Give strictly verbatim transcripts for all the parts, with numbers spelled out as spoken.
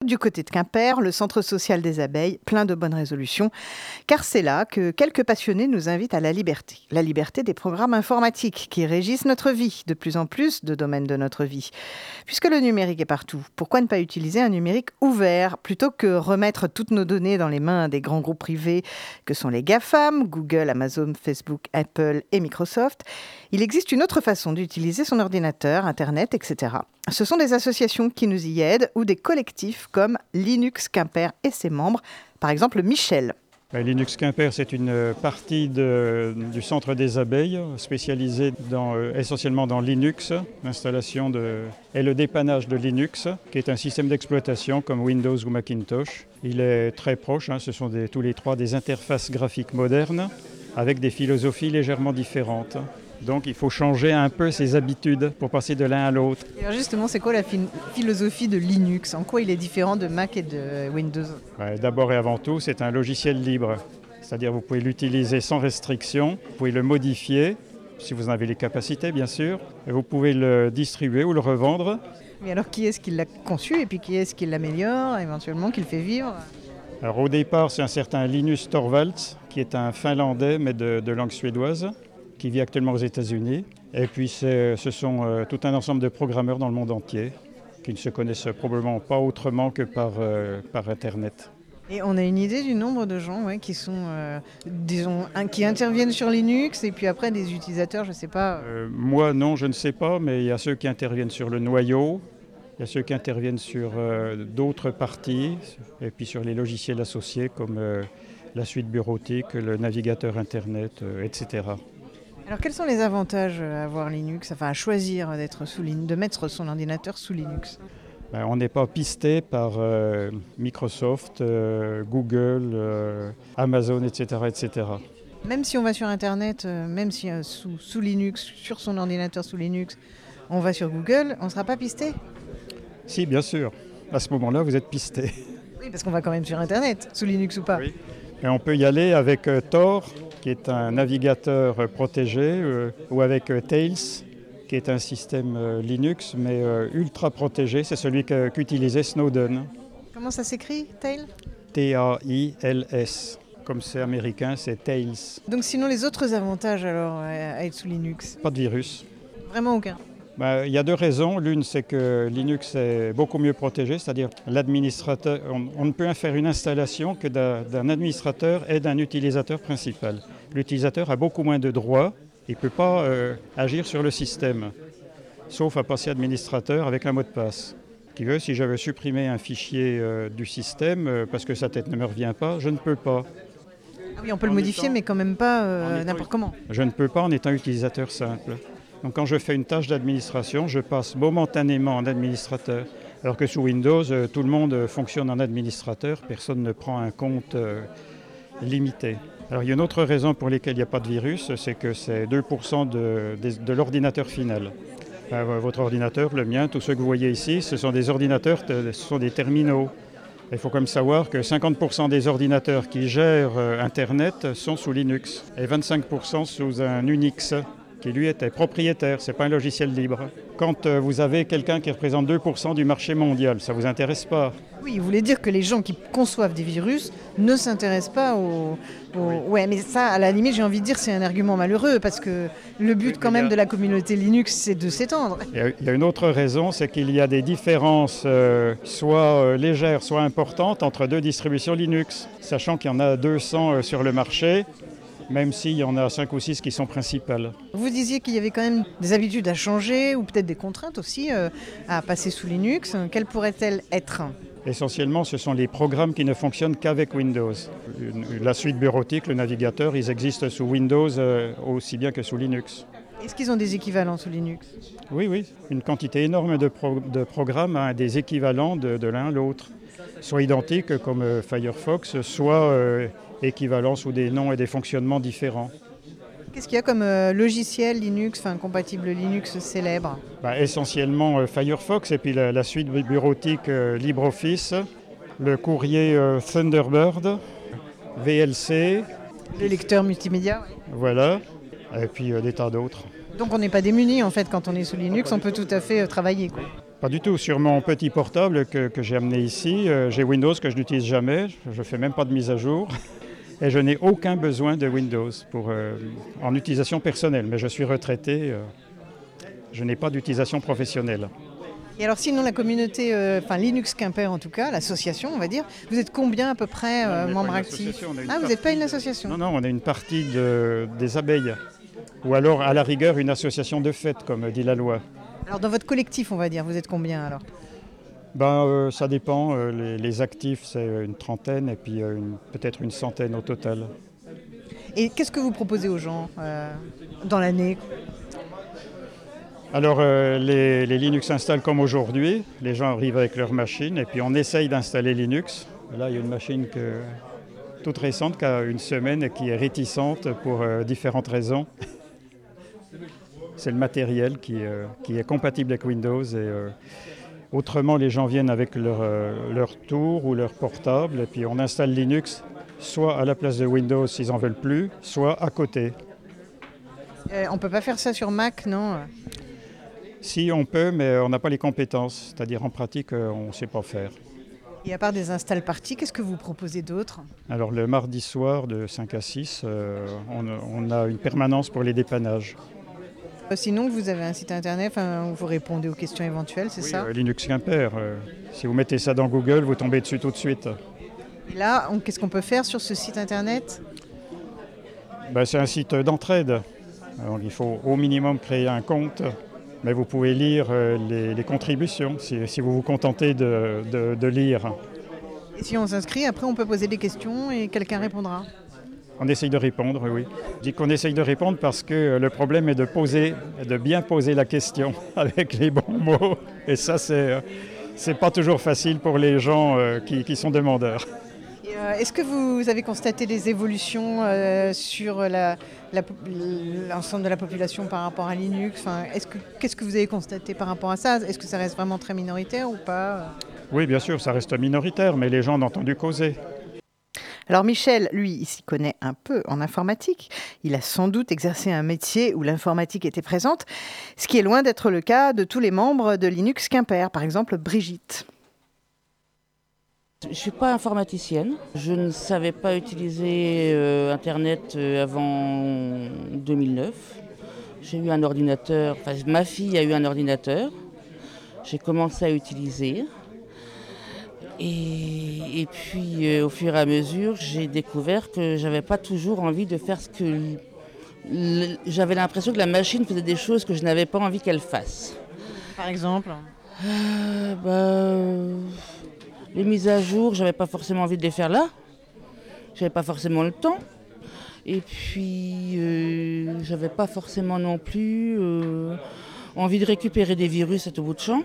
du côté de Quimper, le centre social des abeilles, plein de bonnes résolutions, car c'est là que quelques passionnés nous invitent à la liberté. La liberté des programmes informatiques qui régissent notre vie, de plus en plus de domaines de notre vie. Puisque le numérique est partout, pourquoi ne pas utiliser un numérique ouvert plutôt que remettre toutes nos données dans les mains des grands groupes privés que sont les GAFAM, Google, Amazon, Facebook, Apple et Microsoft? Il existe une autre façon d'utiliser son ordinateur, Internet, et cetera. Ce sont des associations qui nous y aident ou des collectifs comme Linux Quimper et ses membres, par exemple Michel. Linux Quimper, c'est une partie de, du centre des abeilles spécialisée dans, euh, essentiellement dans Linux, l'installation de, et le dépannage de Linux, qui est un système d'exploitation comme Windows ou Macintosh. Il est très proche, hein, ce sont des, tous les trois des interfaces graphiques modernes avec des philosophies légèrement différentes. Donc il faut changer un peu ses habitudes pour passer de l'un à l'autre. Et alors justement, c'est quoi la fi- philosophie de Linux? En quoi il est différent de Mac et de Windows? Ouais, d'abord et avant tout, c'est un logiciel libre. C'est-à-dire que vous pouvez l'utiliser sans restriction, vous pouvez le modifier, si vous en avez les capacités bien sûr, et vous pouvez le distribuer ou le revendre. Mais alors qui est-ce qui l'a conçu et puis qui est-ce qui l'améliore, éventuellement, qui le fait vivre? Alors au départ, c'est un certain Linus Torvalds, qui est un Finlandais mais de, de langue suédoise, qui vit actuellement aux États-Unis. Et puis c'est, ce sont euh, tout un ensemble de programmeurs dans le monde entier qui ne se connaissent probablement pas autrement que par, euh, par Internet. Et on a une idée du nombre de gens ouais, qui sont, euh, disons, un, qui interviennent sur Linux et puis après des utilisateurs, je ne sais pas. Euh, moi non, je ne sais pas, mais il y a ceux qui interviennent sur le noyau, il y a ceux qui interviennent sur euh, d'autres parties et puis sur les logiciels associés comme euh, la suite bureautique, le navigateur Internet, euh, et cetera. Alors quels sont les avantages à avoir Linux, enfin à choisir d'être sous Linux, de mettre son ordinateur sous Linux? Ben, on n'est pas pisté par euh, Microsoft, euh, Google, euh, Amazon, et cetera, et cetera. Même si on va sur Internet, euh, même si euh, sous, sous Linux, sur son ordinateur sous Linux, on va sur Google, on ne sera pas pisté? Si, bien sûr. À ce moment-là, vous êtes pisté. Oui, parce qu'on va quand même sur Internet, sous Linux ou pas. Oui. Et on peut y aller avec euh, Tor, qui est un navigateur euh, protégé, euh, ou avec euh, Tails, qui est un système euh, Linux, mais euh, ultra protégé. C'est celui que, qu'utilisait Snowden. Comment ça s'écrit, Tail? T A I L S. Comme c'est américain, c'est Tails. Donc sinon, les autres avantages alors à être sous Linux? Pas de virus. Vraiment aucun? Ben, il y a deux raisons. L'une, c'est que Linux est beaucoup mieux protégé, c'est-à-dire l'administrateur, on, on ne peut faire une installation que d'un, d'un administrateur et d'un utilisateur principal. L'utilisateur a beaucoup moins de droits, il ne peut pas euh, agir sur le système, sauf à passer administrateur avec un mot de passe. Qui veut, si je veux supprimer un fichier euh, du système, euh, parce que sa tête ne me revient pas, je ne peux pas. Ah oui, on peut en le modifier, étant, mais quand même pas euh, n'importe étant, comment. Je ne peux pas en étant utilisateur simple. Donc quand je fais une tâche d'administration, je passe momentanément en administrateur. Alors que sous Windows, euh, tout le monde fonctionne en administrateur, personne ne prend un compte euh, limité. Alors il y a une autre raison pour laquelle il n'y a pas de virus, c'est que c'est deux pour cent de, de, de l'ordinateur final. Euh, votre ordinateur, le mien, tous ceux que vous voyez ici, ce sont des ordinateurs, ce sont des terminaux. Il faut quand même savoir que cinquante pour cent des ordinateurs qui gèrent euh, Internet sont sous Linux et vingt-cinq pour cent sous un Unix, qui lui était propriétaire, ce n'est pas un logiciel libre. Quand euh, vous avez quelqu'un qui représente deux pour cent du marché mondial, ça ne vous intéresse pas. Oui, il voulait dire que les gens qui conçoivent des virus ne s'intéressent pas aux... aux... Oui. Ouais, mais ça, à la limite, j'ai envie de dire c'est un argument malheureux, parce que le but quand même de la communauté Linux, c'est de s'étendre. Il y a une autre raison, c'est qu'il y a des différences euh, soit euh, légères, soit importantes entre deux distributions Linux, sachant qu'il y en a deux cents euh, sur le marché, même s'il y en a cinq ou six qui sont principales. Vous disiez qu'il y avait quand même des habitudes à changer, ou peut-être des contraintes aussi euh, à passer sous Linux. Quelles pourraient-elles être ? Essentiellement, ce sont les programmes qui ne fonctionnent qu'avec Windows. La suite bureautique, le navigateur, ils existent sous Windows euh, aussi bien que sous Linux. Est-ce qu'ils ont des équivalents sous Linux ? Oui, oui. Une quantité énorme de, pro- de programmes a des équivalents de, de l'un à l'autre. Soit identiques comme euh, Firefox, soit euh, équivalents sous des noms et des fonctionnements différents. Qu'est-ce qu'il y a comme euh, logiciel Linux, enfin compatible Linux célèbre ? Bah, essentiellement euh, Firefox et puis la, la suite bureautique euh, LibreOffice, le courrier euh, Thunderbird, V L C. Le lecteur multimédia. Oui. Voilà, et puis euh, des tas d'autres. Donc on n'est pas démuni en fait quand on est sous Linux, on peut tout à fait euh, travailler, quoi. Pas du tout. Sur mon petit portable que, que j'ai amené ici, euh, j'ai Windows que je n'utilise jamais. Je ne fais même pas de mise à jour. Et je n'ai aucun besoin de Windows pour, euh, en utilisation personnelle. Mais je suis retraité. Euh, je n'ai pas d'utilisation professionnelle. Et alors sinon la communauté, euh, enfin Linux Quimper en tout cas, l'association on va dire, vous êtes combien à peu près euh, Non, membres actifs? Ah, vous n'êtes pas une association? Non, non, on est une partie de, des abeilles. Ou alors à la rigueur une association de fête, comme dit la loi. Alors dans votre collectif on va dire, vous êtes combien alors? Ben, euh, ça dépend. Euh, les, les actifs, c'est une trentaine et puis euh, une, peut-être une centaine au total. Et qu'est-ce que vous proposez aux gens euh, dans l'année? Alors, euh, les, les Linux s'installent comme aujourd'hui. Les gens arrivent avec leur machine et puis on essaye d'installer Linux. Là, il y a une machine que, toute récente qui a une semaine et qui est réticente pour euh, différentes raisons. C'est le matériel qui, euh, qui est compatible avec Windows. Et, euh, autrement, les gens viennent avec leur, euh, leur tour ou leur portable et puis on installe Linux soit à la place de Windows s'ils n'en veulent plus, soit à côté. euh, On ne peut pas faire ça sur Mac, non? Si, on peut, mais on n'a pas les compétences. C'est-à-dire, en pratique, on ne sait pas faire. Et à part des install parties, qu'est-ce que vous proposez d'autre? Alors, le mardi soir, de cinq à six, euh, on, on a une permanence pour les dépannages. Sinon, vous avez un site internet où vous répondez aux questions éventuelles, c'est oui, ça? euh, Linux Quimper. Euh, si vous mettez ça dans Google, vous tombez dessus tout de suite. Et là, on, qu'est-ce qu'on peut faire sur ce site internet? Ben, c'est un site d'entraide. Alors, il faut au minimum créer un compte. Mais vous pouvez lire euh, les, les contributions si, si vous vous contentez de, de, de lire. Et si on s'inscrit, après on peut poser des questions et quelqu'un répondra? On essaye de répondre, oui. Je dis qu'on essaye de répondre parce que le problème est de poser, de bien poser la question avec les bons mots. Et ça, c'est, c'est pas toujours facile pour les gens euh, qui, qui sont demandeurs. Et euh, est-ce que vous avez constaté des évolutions euh, sur la, la, l'ensemble de la population par rapport à Linux? Enfin, est-ce que, qu'est-ce que vous avez constaté par rapport à ça? Est-ce que ça reste vraiment très minoritaire ou pas? Oui, bien sûr, ça reste minoritaire, mais les gens ont entendu causer. Alors Michel, lui, il s'y connaît un peu en informatique. Il a sans doute exercé un métier où l'informatique était présente, ce qui est loin d'être le cas de tous les membres de Linux Quimper, par exemple Brigitte. Je ne suis pas informaticienne. Je ne savais pas utiliser euh, Internet euh, avant deux mille neuf. J'ai eu un ordinateur, enfin ma fille a eu un ordinateur. J'ai commencé à utiliser. Et, et puis euh, au fur et à mesure, j'ai découvert que j'avais pas toujours envie de faire ce que... Le, j'avais l'impression que la machine faisait des choses que je n'avais pas envie qu'elle fasse. Par exemple euh, bah, euh, Les mises à jour, j'avais pas forcément envie de les faire là. J'avais pas forcément le temps. Et puis, euh, j'avais pas forcément non plus euh, envie de récupérer des virus à tout bout de champ.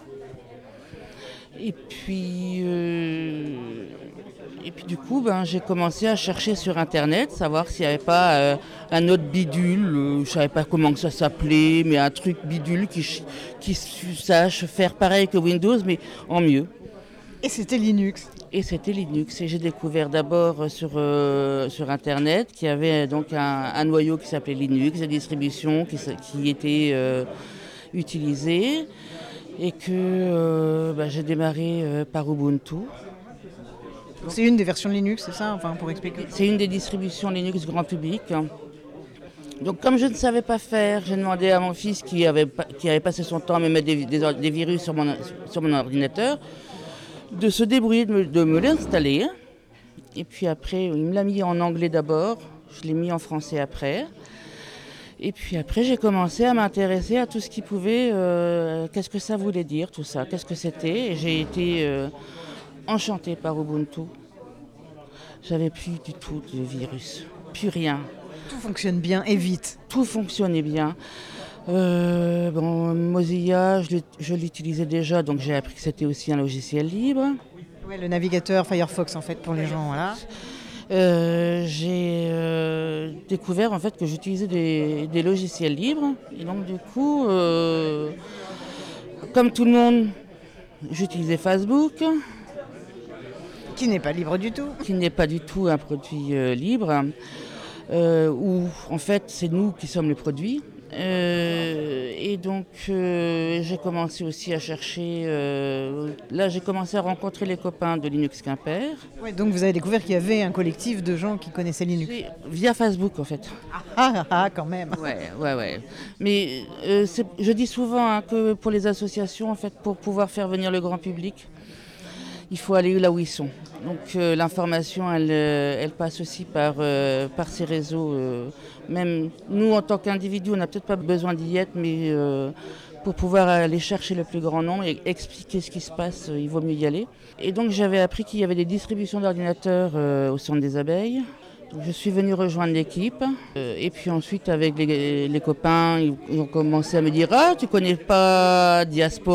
Et puis, euh, et puis du coup, ben, j'ai commencé à chercher sur Internet, savoir s'il n'y avait pas euh, un autre bidule, euh, je ne savais pas comment que ça s'appelait, mais un truc bidule qui, qui sache faire pareil que Windows, mais en mieux. Et c'était Linux. Et c'était Linux. Et j'ai découvert d'abord sur, euh, sur Internet qu'il y avait donc un, un noyau qui s'appelait Linux, des distributions qui, qui étaient euh, utilisées. Et que euh, bah, j'ai démarré euh, par Ubuntu. C'est une des versions de Linux, c'est ça, enfin, pour expliquer? C'est une des distributions Linux grand public. Donc comme je ne savais pas faire, j'ai demandé à mon fils qui avait, qui avait passé son temps à me mettre des, des, des virus sur mon, sur mon ordinateur de se débrouiller de me, de me l'installer. Et puis après, il me l'a mis en anglais d'abord, je l'ai mis en français après. Et puis après, j'ai commencé à m'intéresser à tout ce qui pouvait, euh, qu'est-ce que ça voulait dire, tout ça, qu'est-ce que c'était. Et j'ai été euh, enchantée par Ubuntu. J'avais plus du tout de virus, plus rien. Tout fonctionne bien et vite. Tout fonctionnait bien. Euh, bon, Mozilla, je, je l'utilisais déjà, donc j'ai appris que c'était aussi un logiciel libre. Ouais, le navigateur Firefox, en fait, pour les gens, voilà. Euh, j'ai euh, découvert en fait que j'utilisais des, des logiciels libres et donc du coup, euh, comme tout le monde, j'utilisais Facebook, qui n'est pas libre du tout, qui n'est pas du tout un produit euh, libre, euh, où en fait c'est nous qui sommes le produit Euh, et donc euh, j'ai commencé aussi à chercher, euh, là j'ai commencé à rencontrer les copains de Linux Quimper. Ouais, donc vous avez découvert qu'il y avait un collectif de gens qui connaissaient Linux. C'est via Facebook en fait. Ah ah, ah quand même. Ouais, ouais, ouais. Mais euh, c'est- je dis souvent hein, que pour les associations, en fait, pour pouvoir faire venir le grand public, il faut aller là où ils sont. Donc euh, l'information, elle, euh, elle passe aussi par, euh, par ces réseaux. euh. Même nous, en tant qu'individus, on n'a peut-être pas besoin d'y être, mais euh, pour pouvoir aller chercher le plus grand nombre et expliquer ce qui se passe, euh, il vaut mieux y aller. Et donc j'avais appris qu'il y avait des distributions d'ordinateurs euh, au Centre des Abeilles. Donc, je suis venue rejoindre l'équipe. Euh, et puis ensuite, avec les, les copains, ils, ils ont commencé à me dire « Ah, tu connais pas Diaspora ?»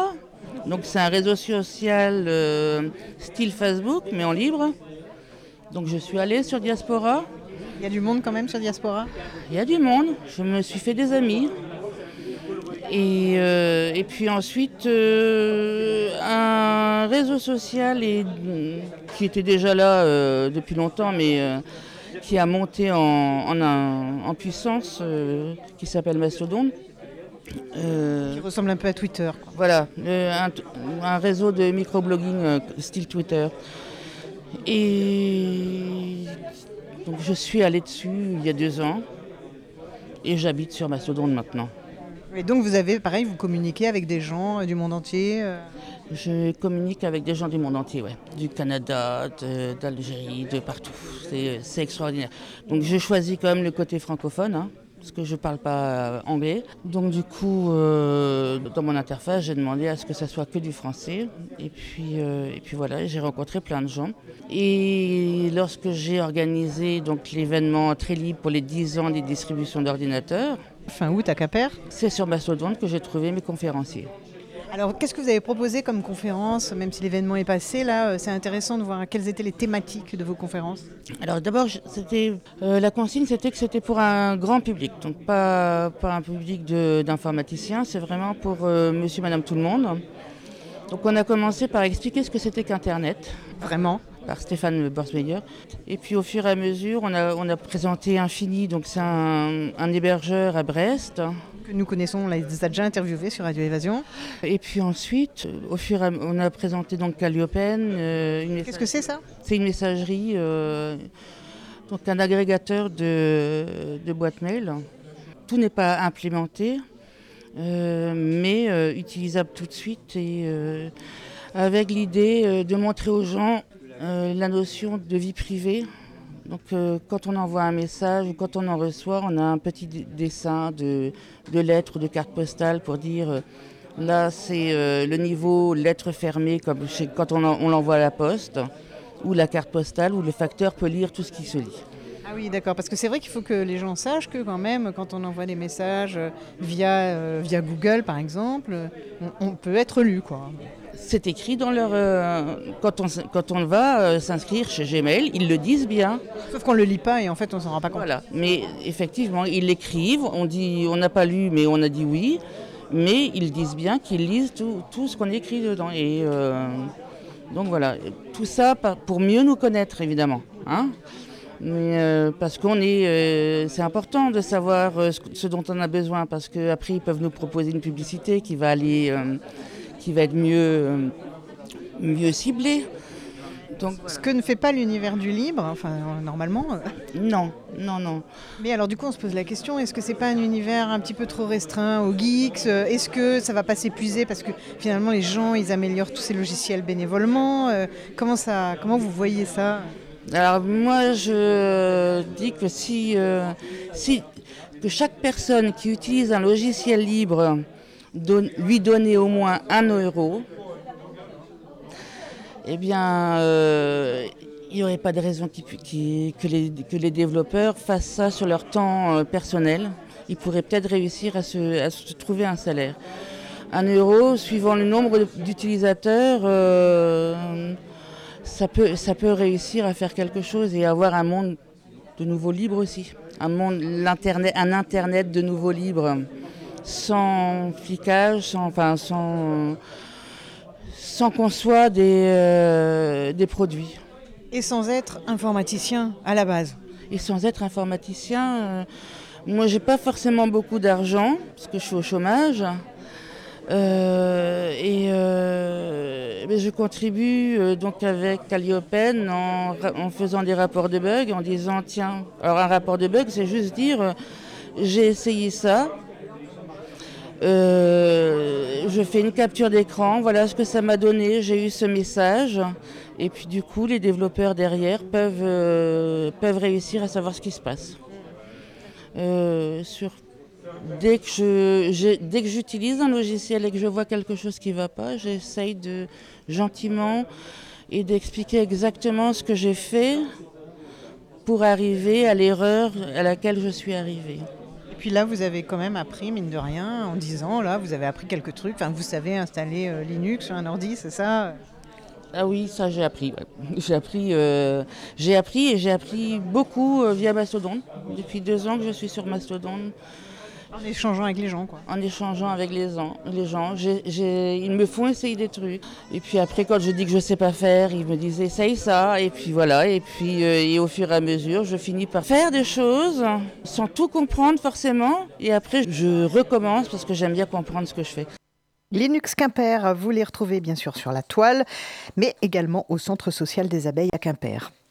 Donc c'est un réseau social euh, style Facebook, mais en libre. Donc je suis allée sur Diaspora. Il y a du monde quand même sur Diaspora. Il y a du monde. Je me suis fait des amis. Et, euh, et puis ensuite, euh, un réseau social et, qui était déjà là euh, depuis longtemps, mais euh, qui a monté en, en, un- en puissance, euh, qui s'appelle Mastodon. Euh, Qui ressemble un peu à Twitter, quoi. Voilà, le- un, un réseau de microblogging euh, style Twitter. Et donc je suis allée dessus il y a deux ans et j'habite sur Mastodon maintenant. Et donc vous avez, pareil, vous communiquez avec des gens euh, du monde entier. euh. Je communique avec des gens du monde entier, ouais. Du Canada, de- d'Algérie, de partout. C'est, c'est extraordinaire. Donc je choisis quand même le côté francophone, hein, parce que je ne parle pas euh, anglais. Donc du coup, euh, dans mon interface, j'ai demandé à ce que ça soit que du français. Et puis, euh, et puis voilà, j'ai rencontré plein de gens. Et lorsque j'ai organisé donc, l'événement très libre pour les dix ans des distributions d'ordinateurs, Fin août à Quimper. c'est sur Mastodon que j'ai trouvé mes conférenciers. Alors qu'est-ce que vous avez proposé comme conférence, même si l'événement est passé là, euh, c'est intéressant de voir quelles étaient les thématiques de vos conférences. Alors d'abord, je- c'était, euh, la consigne, c'était que c'était pour un grand public, donc pas, pas un public de- d'informaticiens, c'est vraiment pour euh, monsieur, madame, tout le monde. Donc on a commencé par expliquer ce que c'était qu'Internet, Vraiment. par Stéphane Borsmeyer. Et puis au fur et à mesure, on a, on a présenté Infini, donc c'est un, un hébergeur à Brest. Que nous connaissons, on les a déjà interviewés sur Radio Évasion. Et puis ensuite, euh, au fur et à, on a présenté donc Calliopen. euh, une Qu'est-ce que c'est ça? C'est une messagerie, euh, donc un agrégateur de, de boîtes mail. Tout n'est pas implémenté, euh, mais euh, utilisable tout de suite et euh, avec l'idée euh, de montrer aux gens euh, la notion de vie privée. Donc euh, quand on envoie un message ou quand on en reçoit, on a un petit d- dessin de, de lettres, de cartes postales pour dire euh, là c'est euh, le niveau lettre fermée comme chez- quand on, en- on l'envoie à la poste ou la carte postale où le facteur peut lire tout ce qui se lit. Ah oui, d'accord, parce que c'est vrai qu'il faut que les gens sachent que quand même, quand on envoie des messages euh, via, euh, via Google par exemple, euh, on, on peut être lu, quoi. C'est écrit dans leur... euh, quand, on, s- quand on va euh, s'inscrire chez Gmail, ils le disent bien. Sauf qu'on le lit pas et en fait on s'en rend pas compte. Voilà. Mais effectivement, ils l'écrivent, on dit on n'a pas lu mais on a dit oui, mais ils disent bien qu'ils lisent tout, tout ce qu'on écrit dedans. Et euh, donc voilà, tout ça par- pour mieux nous connaître évidemment. Hein. Mais, euh, parce qu'on est, euh, c'est important de savoir euh, ce, ce dont on a besoin parce qu'après ils peuvent nous proposer une publicité qui va aller, euh, qui va être mieux, euh, mieux ciblée. Donc Ce que ne fait pas l'univers du libre, enfin euh, normalement. euh. non, non, non. Mais alors du coup on se pose la question, est-ce que c'est pas un univers un petit peu trop restreint aux geeks? euh, Est-ce que ça va pas s'épuiser parce que finalement les gens ils améliorent tous ces logiciels bénévolement? euh, Comment ça, comment vous voyez ça? Alors moi je dis que si, euh, si que chaque personne qui utilise un logiciel libre donne, lui donner au moins un euro, eh bien euh, il n'y aurait pas de raison qui, qui, que, les, que les développeurs fassent ça sur leur temps euh, personnel. Ils pourraient peut-être réussir à se, à se trouver un salaire. Un euro, suivant le nombre d'utilisateurs, euh, ça peut, ça peut réussir à faire quelque chose et avoir un monde de nouveau libre aussi. Un monde, l'internet, un internet de nouveau libre, sans flicage, sans, enfin, sans, sans qu'on soit des, euh, des produits. Et sans être informaticien à la base. Et sans être informaticien, euh, Moi, j'ai pas forcément beaucoup d'argent, parce que je suis au chômage. Euh, et euh, mais je contribue euh, donc avec Calliopen en, en faisant des rapports de bugs, en disant tiens, alors un rapport de bug, c'est juste dire euh, j'ai essayé ça, euh, je fais une capture d'écran, voilà ce que ça m'a donné, j'ai eu ce message, et puis du coup les développeurs derrière peuvent, euh, peuvent réussir à savoir ce qui se passe. Euh, sur Dès que, je, je, dès que j'utilise un logiciel et que je vois quelque chose qui ne va pas, j'essaye de gentiment et d'expliquer exactement ce que j'ai fait pour arriver à l'erreur à laquelle je suis arrivée. Et puis là, vous avez quand même appris, mine de rien, en dix ans, là, vous avez appris quelques trucs. Enfin, vous savez installer euh, Linux sur un ordi, c'est ça ? Ah oui, ça j'ai appris. Ouais. J'ai appris, euh, j'ai appris et j'ai appris beaucoup euh, via Mastodon. Depuis deux ans que je suis sur Mastodon. En échangeant avec les gens, quoi. En échangeant avec les gens, les gens. J'ai, j'ai, ils me font essayer des trucs. Et puis après, quand je dis que je ne sais pas faire, ils me disent essaye ça. Et puis voilà. Et puis euh, et au fur et à mesure, je finis par faire des choses sans tout comprendre forcément. Et après, je recommence parce que j'aime bien comprendre ce que je fais. Linux Quimper, vous les retrouvez bien sûr sur la toile, mais également au Centre social des abeilles à Quimper.